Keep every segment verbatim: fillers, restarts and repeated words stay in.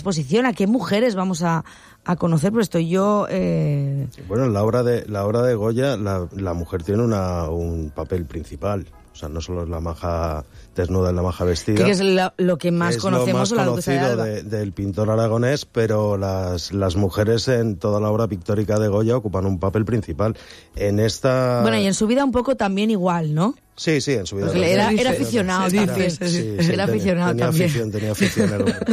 exposición? ¿A qué mujeres vamos a, a conocer? Pero estoy yo... Eh... Bueno, en la obra de, la obra de Goya, la, la mujer tiene una, un papel principal. O sea, no solo es la maja desnuda, es la maja vestida. Que es lo, lo que más es conocemos. lo más la conocido de de, del pintor aragonés, pero las, las mujeres en toda la obra pictórica de Goya ocupan un papel principal. En esta... Bueno, y en su vida un poco también igual, ¿no? Sí, sí, en su vida. Pues era, era aficionado, sí, dices. Sí, sí, sí, era aficionado tenía también. Afición, tenía afición, el hombre.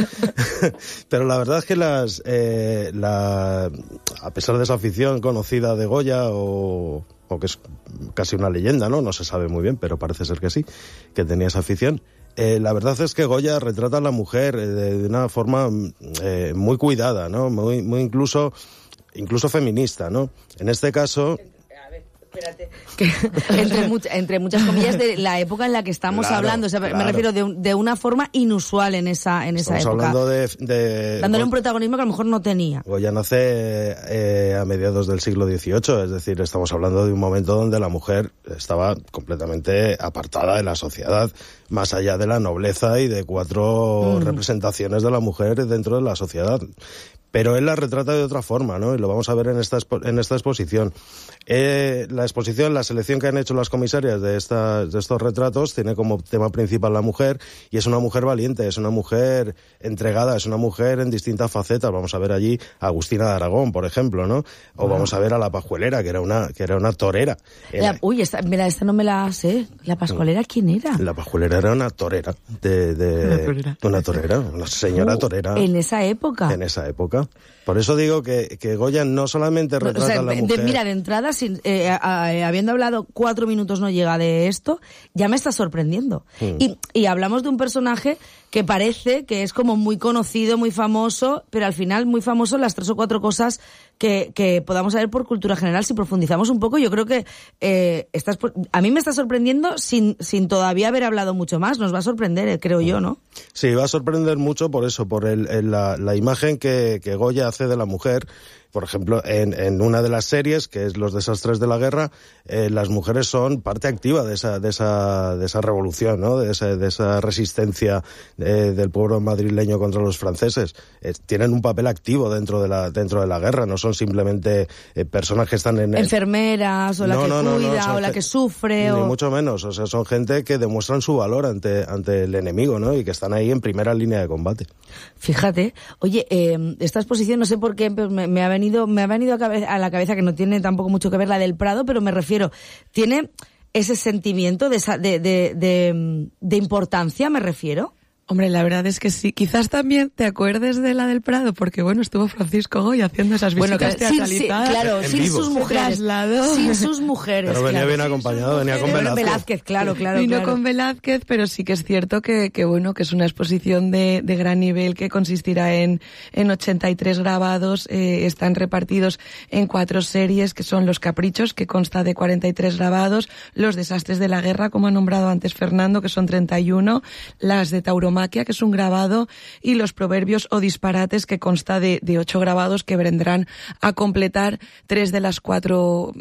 Pero la verdad es que las, eh, la, a pesar de esa afición conocida de Goya, o, o que es casi una leyenda, ¿no? No se sabe muy bien, pero parece ser que sí, que tenía esa afición. Eh, la verdad es que Goya retrata a la mujer eh, de, de una forma eh, muy cuidada, ¿no? Muy, muy incluso, incluso feminista, ¿no? En este caso... Espérate. Que, entre, much, entre muchas comillas, de la época en la que estamos claro, hablando. O sea, claro. Me refiero de, un, de una forma inusual en esa, en esa Estamos época. hablando de, de... Dándole un protagonismo que a lo mejor no tenía. Goya nace eh, a mediados del siglo dieciocho, es decir, estamos hablando de un momento donde la mujer estaba completamente apartada de la sociedad, más allá de la nobleza y de cuatro mm. representaciones de la mujer dentro de la sociedad. Pero él la retrata de otra forma, ¿no? Y lo vamos a ver en esta expo- en esta exposición. Eh, la exposición, la selección que han hecho las comisarias de, esta, de estos retratos tiene como tema principal la mujer, y es una mujer valiente, es una mujer entregada, es una mujer en distintas facetas. Vamos a ver allí a Agustina de Aragón, por ejemplo, ¿no? O wow. vamos a ver a la Pajuelera, que era una que era una torera. La, uy, esta, mira, esta no me la sé. ¿La Pascualera quién era? La Pajuelera era una torera. De, de, una torera. Una torera, una señora uh, torera. En esa época. En esa época. Por eso digo que, que Goya no solamente retrata o sea, a la mujer... De, mira, de entrada, sin, eh, a, a, habiendo hablado cuatro minutos no llega de esto, ya me está sorprendiendo. Hmm. Y, y hablamos de un personaje que parece que es como muy conocido, muy famoso, pero al final muy famoso las tres o cuatro cosas que, que podamos saber por cultura general. Si profundizamos un poco, yo creo que eh, estás, a mí me está sorprendiendo sin, sin todavía haber hablado mucho más. Nos va a sorprender, creo yo, ¿no? Sí, va a sorprender mucho por eso, por el, el, la, la imagen que, que Goya hace de la mujer. Por ejemplo, en, en una de las series, que es Los desastres de la guerra, eh, las mujeres son parte activa de esa, de esa, de esa revolución, ¿no? De esa, de esa resistencia eh, del pueblo madrileño contra los franceses. Eh, tienen un papel activo dentro de la, dentro de la guerra, no son simplemente eh, personas que están en... Enfermeras, o la no, que no, cuida, no, no, o la que sufre, ni o... mucho menos, o sea, son gente que demuestran su valor ante, ante el enemigo, ¿no? Y que están ahí en primera línea de combate. Fíjate, oye, eh, esta exposición, no sé por qué, pero me, me ha venido me ha venido a, cabe- a la cabeza, que no tiene tampoco mucho que ver la del Prado, pero me refiero, tiene ese sentimiento de, esa, de, de, de, de importancia, me refiero. Hombre, la verdad es que sí. Quizás también te acuerdes de la del Prado, porque bueno, estuvo Francisco Goya haciendo esas visitas bueno, teatralizadas. Sí, claro, en sin vivo. sus mujeres. Sin sus mujeres. Pero venía claro. bien acompañado, venía con Velázquez. Velázquez, claro, claro. Vino claro. con Velázquez, pero sí que es cierto que, que bueno, que es una exposición de, de gran nivel que consistirá en, en ochenta y tres grabados, eh, están repartidos en cuatro series, que son Los Caprichos, que consta de cuarenta y tres grabados, Los desastres de la guerra, como ha nombrado antes Fernando, que son treinta y uno, las de Tauromaquia, que es un grabado, y Los proverbios o disparates, que consta de, de ocho grabados que vendrán a completar tres de las cuatro,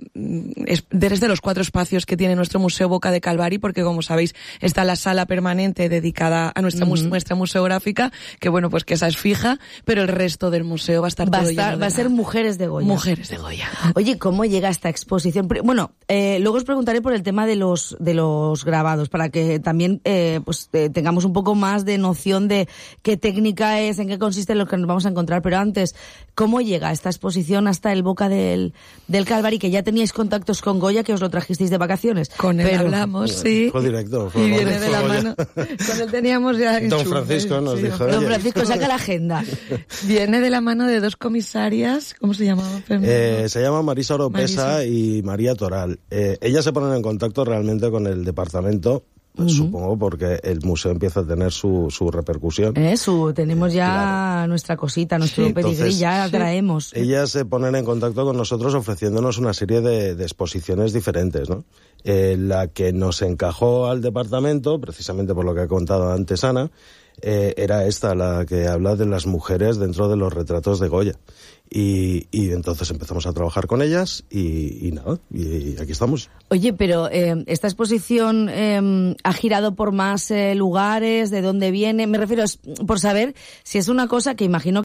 tres de los cuatro espacios que tiene nuestro Museo Boca de Calvari, porque como sabéis está la sala permanente dedicada a nuestra uh-huh. muestra museográfica, que bueno, pues que esa es fija, pero el resto del museo va a estar va todo a estar, lleno de va a ser Mujeres de Goya. Mujeres de Goya. Oye, ¿cómo llega esta exposición? Bueno, eh, luego os preguntaré por el tema de los de los grabados, para que también eh, pues eh, tengamos un poco más de noción de qué técnica es, en qué consiste lo que nos vamos a encontrar. Pero antes, ¿cómo llega esta exposición hasta el Boca del, del Calvari? Que ya teníais contactos con Goya, que os lo trajisteis de vacaciones. Con él pero... hablamos, sí. Fue directo. Fue y viene de la Goya. Mano. Con él teníamos ya... Don Francisco nos sí, dijo... Don Francisco, saca la agenda. Viene de la mano de dos comisarias. ¿Cómo se llamaban? Eh, se llama Marisa Oropesa Marisa. y María Toral. Eh, ellas se ponen en contacto realmente con el departamento, pues, uh-huh. supongo porque el museo empieza a tener su, su repercusión. Eh, su, tenemos ya claro. nuestra cosita, nuestro sí, pedigrí, entonces, ya sí. traemos. Ellas se ponen en contacto con nosotros ofreciéndonos una serie de, de exposiciones diferentes, ¿no? Eh, la que nos encajó al departamento, precisamente por lo que ha contado antes Ana, eh, era esta, la que habla de las mujeres dentro de los retratos de Goya. Y, y entonces empezamos a trabajar con ellas y, y nada, y, y aquí estamos. Oye, pero eh, esta exposición eh, ha girado por más eh, lugares, ¿de dónde viene? Me refiero por saber si es una cosa que imagino